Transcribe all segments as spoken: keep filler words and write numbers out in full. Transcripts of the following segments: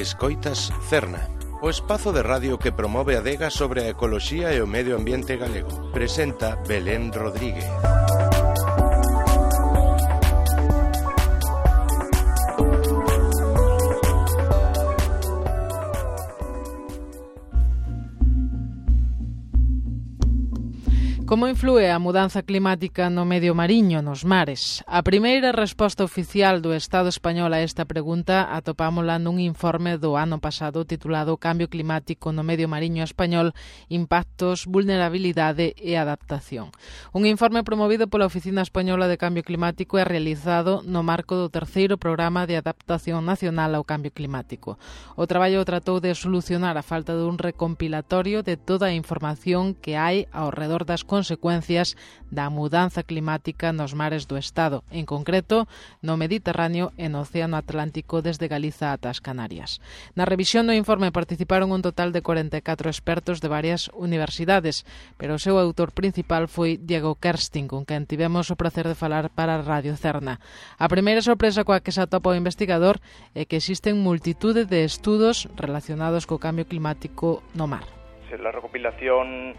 Escoitas Cerna, o espazo de radio que promove a adega sobre a ecoloxía e o medio ambiente galego. Presenta Belén Rodríguez. Como inflúe a mudanza climática no medio mariño, nos mares? A primeira resposta oficial do Estado español a esta pregunta atopámola nun informe do ano pasado titulado Cambio climático no medio mariño español, impactos, vulnerabilidade e adaptación. Un informe promovido pola Oficina Española de Cambio Climático e realizado no marco do terceiro Programa de Adaptación Nacional ao Cambio Climático. O traballo tratou de solucionar a falta dun recompilatorio de toda a información que hai ao redor das consecuencias da mudanza climática nos mares do Estado, en concreto no Mediterráneo e no Océano Atlántico desde Galiza ata as Canarias. Na revisión do informe participaron un total de cuarenta e catro expertos de varias universidades, pero o seu autor principal foi Diego Kersting, con quen tivemos o placer de falar para Radio Cerna. A primeira sorpresa coa que se atopa o investigador é que existen multitude de estudos relacionados co cambio climático no mar. La recopilación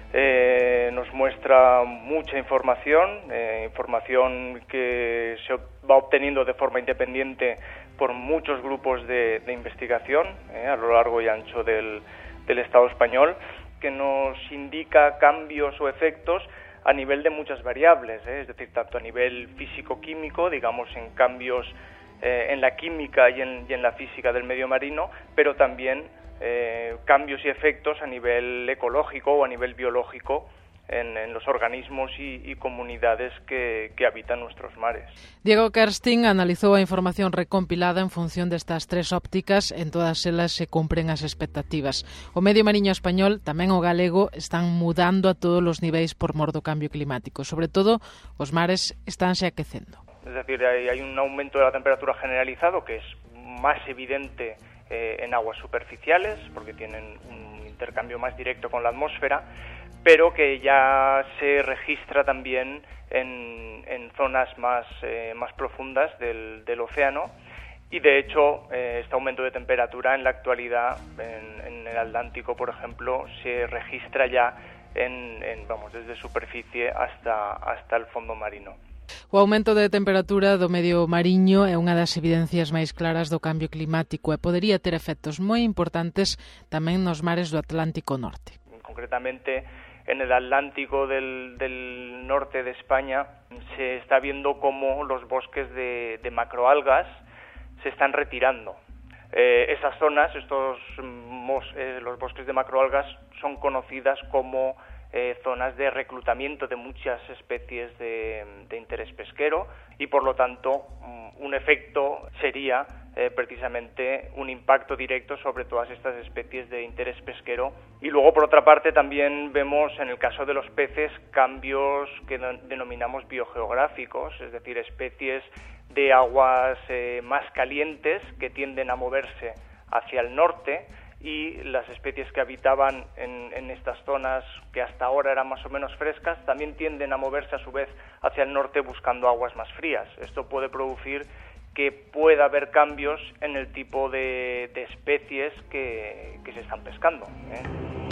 Eh, nos muestra mucha información, eh, información que se va obteniendo de forma independiente por muchos grupos de, de investigación eh, a lo largo y ancho del, del Estado español, que nos indica cambios o efectos a nivel de muchas variables, eh, es decir, tanto a nivel físico-químico, digamos en cambios eh, en la química y en, y en la física del medio marino, pero también Eh, cambios y efectos a nivel ecológico o a nivel biológico en, en los organismos y, y comunidades que, que habitan nuestros mares. Diego Kersting analizou a información recompilada en función destas tres ópticas, en todas elas se cumpren as expectativas. O medio mariño español, tamén o galego, están mudando a todos os niveis por mor do cambio climático. Sobre todo, os mares estánse aquecendo. Es decir, hay, hay un aumento de la temperatura generalizado que es más evidente Eh, en aguas superficiales, porque tienen un intercambio más directo con la atmósfera, pero que ya se registra también en, en zonas más, eh, más profundas del, del océano, y de hecho eh, este aumento de temperatura en la actualidad en, en el Atlántico, por ejemplo, se registra ya en, en, vamos, desde superficie hasta, hasta el fondo marino. O aumento de temperatura do medio mariño é unha das evidencias máis claras do cambio climático e podería ter efectos moi importantes tamén nos mares do Atlántico Norte. Concretamente, en el Atlántico del, del norte de España se está viendo cómo los bosques de, de macroalgas se están retirando. Eh, esas zonas, estos mos, eh, los bosques de macroalgas son conocidas como Eh, zonas de reclutamiento de muchas especies de, de interés pesquero y por lo tanto un efecto sería eh, precisamente un impacto directo sobre todas estas especies de interés pesquero. Y luego por otra parte también vemos en el caso de los peces cambios que denominamos biogeográficos, es decir, especies de aguas eh, más calientes que tienden a moverse hacia el norte, y las especies que habitaban en, en estas zonas que hasta ahora eran más o menos frescas también tienden a moverse a su vez hacia el norte buscando aguas más frías. Esto puede producir que pueda haber cambios en el tipo de, de especies que, que se están pescando, ¿eh?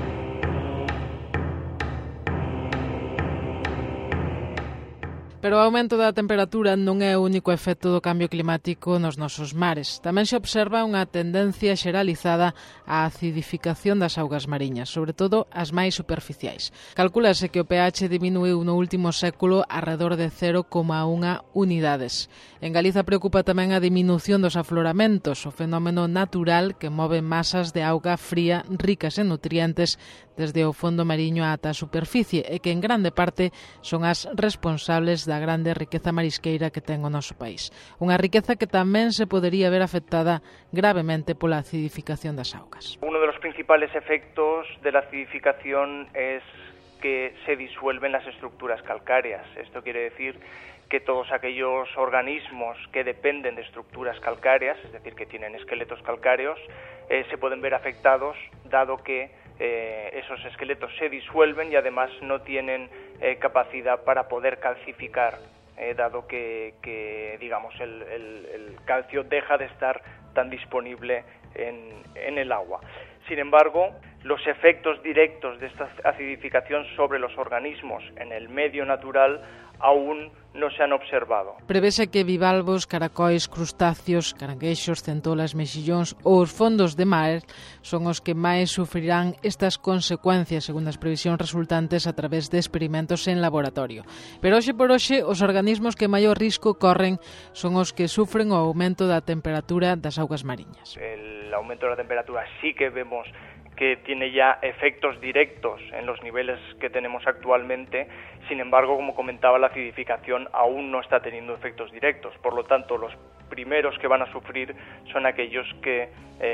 Pero o aumento da temperatura non é o único efecto do cambio climático nos nosos mares. Tamén se observa unha tendencia xeralizada á acidificación das augas mariñas, sobre todo as máis superficiais. Calcúlase que o pH diminuiu no último século arredor de cero coma un unidades. En Galiza preocupa tamén a diminución dos afloramentos, o fenómeno natural que move masas de auga fría ricas en nutrientes desde o fondo mariño ata a superficie e que en grande parte son as responsables da grande riqueza marisqueira que ten o noso país. Unha riqueza que tamén se podería ver afectada gravemente pola acidificación das augas. Uno de los principales efectos de la acidificación es que se disuelven las estructuras calcáreas. Esto quiere decir que todos aquellos organismos que dependen de estructuras calcáreas, es decir, que tienen esqueletos calcáreos, eh, se pueden ver afectados, dado que eh, esos esqueletos se disuelven y además no tienen eh, capacidad para poder calcificar, eh, dado que, que digamos, el, el, el calcio deja de estar tan disponible en, en el agua. Sin embargo, los efectos directos de esta acidificación sobre los organismos en el medio natural aún no se han observado. Prevese que bivalvos, caracóis, crustáceos, caranguexos, centolas, mexillóns ou os fondos de mar son os que máis sufrirán estas consecuencias, segundo as previsións resultantes a través de experimentos en laboratorio. Pero hoxe por hoxe, os organismos que maior risco corren son os que sufren o aumento da temperatura das augas mariñas. El aumento de la temperatura sí que vemos que tiene ya efectos directos en los niveles que tenemos actualmente. Sin embargo, como comentaba, la acidificación aún no está teniendo efectos directos. Por lo tanto, los primeros que van a sufrir son aquellos que,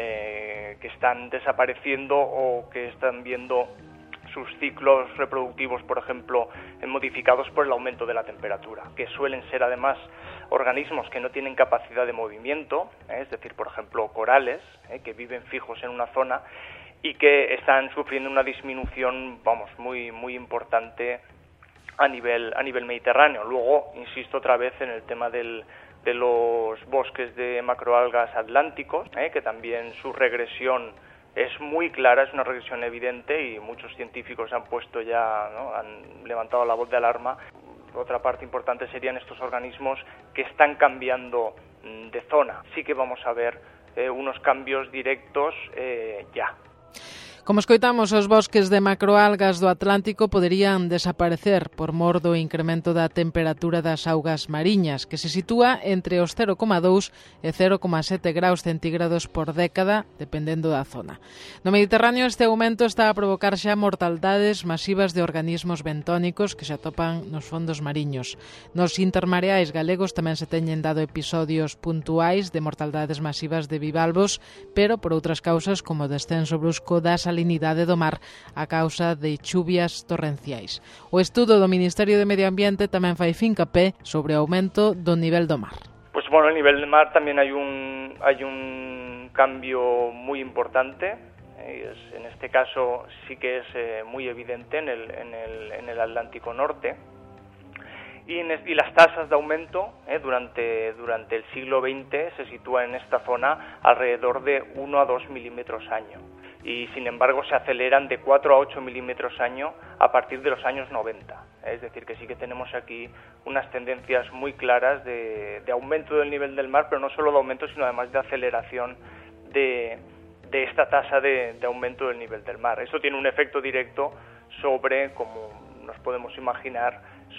eh, que están desapareciendo o que están viendo sus ciclos reproductivos, por ejemplo, modificados por el aumento de la temperatura, que suelen ser además organismos que no tienen capacidad de movimiento, ¿eh? es decir, por ejemplo, corales, ¿eh? que viven fijos en una zona y que están sufriendo una disminución, vamos, muy muy importante a nivel a nivel mediterráneo. Luego, insisto otra vez en el tema del, de los bosques de macroalgas atlánticos, ¿eh? que también su regresión es muy clara, es una regresión evidente y muchos científicos han puesto ya, ¿no? han levantado la voz de alarma. Otra parte importante serían estos organismos que están cambiando de zona. Sí que vamos a ver eh, unos cambios directos eh, ya. Como escoitamos, os bosques de macroalgas do Atlántico poderían desaparecer por mor do incremento da temperatura das augas mariñas, que se sitúa entre os cero coma dous e cero coma sete graus centígrados por década, dependendo da zona. No Mediterráneo, este aumento está a provocar xa mortaldades masivas de organismos bentónicos que se atopan nos fondos mariños. Nos intermareais galegos tamén se teñen dado episodios puntuais de mortaldades masivas de bivalvos, pero por outras causas como o descenso brusco das salinidade do mar a causa de chuvias torrenciais. O estudo do Ministerio de Medio Ambiente tamén fai fincapé sobre o aumento do nivel do mar. Pues bueno, el nivel del mar también hay un hay un cambio muy importante. Eh, es, en este caso sí que es eh, muy evidente en el en el en el Atlántico Norte. Y, en, y las tasas de aumento eh, durante durante el siglo veinte se sitúan en esta zona alrededor de uno a dos milímetros año. Y sin embargo se aceleran de cuatro a ocho milímetros año a partir de los años noventa. Es decir, que sí que tenemos aquí unas tendencias muy claras de, de aumento del nivel del mar, pero no solo de aumento, sino además de aceleración de, de esta tasa de, de aumento del nivel del mar. Eso tiene un efecto directo sobre, como nos podemos imaginar,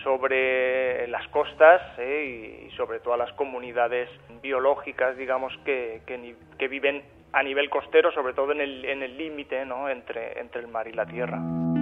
sobre las costas eh, y sobre todas las comunidades biológicas, digamos, que, que, que viven a nivel costero, sobre todo en el en el límite, ¿no? entre entre el mar y la tierra.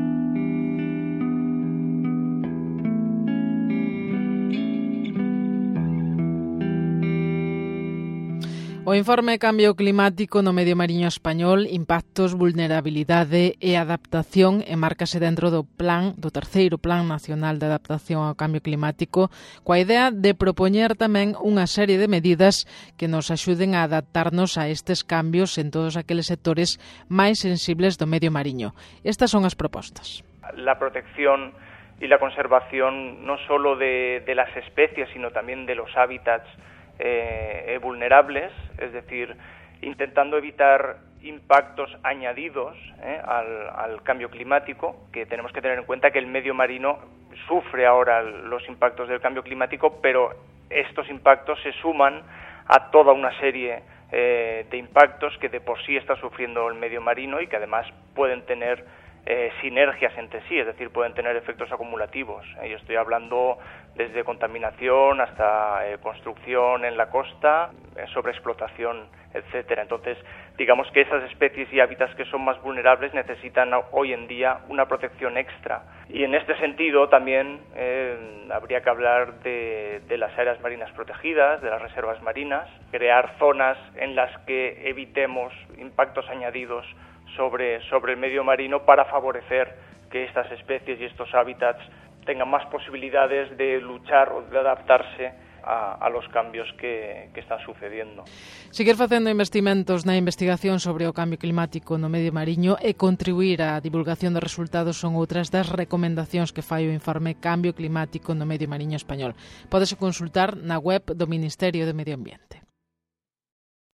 O informe Cambio Climático no Medio Mariño Español, Impactos, Vulnerabilidade e Adaptación enmárcase dentro do plan, do terceiro Plan Nacional de Adaptación ao Cambio Climático, coa idea de propoñer tamén unha serie de medidas que nos axuden a adaptarnos a estes cambios en todos aqueles sectores máis sensibles do medio mariño. Estas son as propostas. La protección y la conservación no solo de, de las especies, sino también de los hábitats Eh, vulnerables, es decir, intentando evitar impactos añadidos eh, al, al cambio climático, que tenemos que tener en cuenta que el medio marino sufre ahora los impactos del cambio climático, pero estos impactos se suman a toda una serie eh, de impactos que de por sí está sufriendo el medio marino y que además pueden tener Eh, sinergias entre sí, es decir, pueden tener efectos acumulativos. Eh, yo estoy hablando desde contaminación hasta eh, construcción en la costa, eh, sobreexplotación, etcétera. Entonces, digamos que esas especies y hábitats que son más vulnerables necesitan hoy en día una protección extra. Y en este sentido también eh, habría que hablar de, de las áreas marinas protegidas, de las reservas marinas, crear zonas en las que evitemos impactos añadidos sobre, sobre el medio marino para favorecer que estas especies y estos hábitats tengan más posibilidades de luchar o de adaptarse a, a los cambios que, que están sucediendo. Seguir facendo investimentos na investigación sobre o cambio climático no medio mariño e contribuir á divulgación dos resultados son outras das recomendacións que fai o informe Cambio Climático no Medio Mariño Español. Pódese consultar na web do Ministerio de Medio Ambiente.